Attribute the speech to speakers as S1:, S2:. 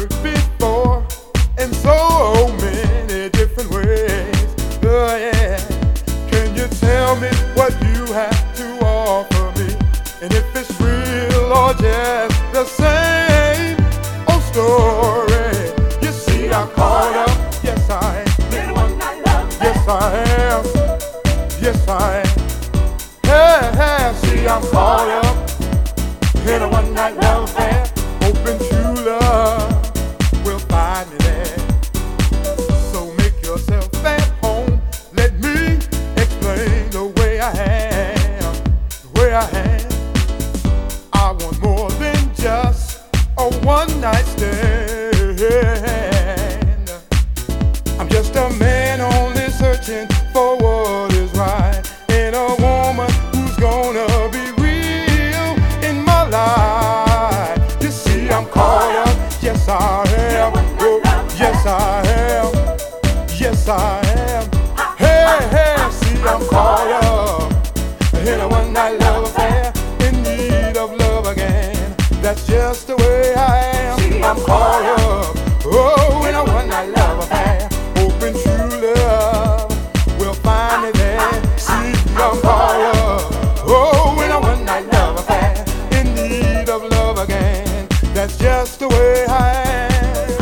S1: before in so many different ways. Oh yeah. Can you tell me what you have to offer me? And if it's real or just the same old story. You see, I'm caught up. Yes, I am. Yes, I am. Yes, I am. Hey, hey, see, I'm caught up in a one-night love affair. Hoping true love will find me there. So make yourself at home. Let me explain the way I am. The way I am. I want more than just a one-night stand. I'm just a man only searching for what is right in a woman who's gonna be real in my life. You see, I'm caught up. Yes, I am. Oh, yes, I am. Yes, I am. Hey, hey, see, I'm caught up in a one-night love affair, in need of love again. That's just the way I am. I'm caught up, oh, in a one-night love affair, hoping true love will find me there. See, I'm caught up, oh, in a one-night love affair, in need of love again. That's just the way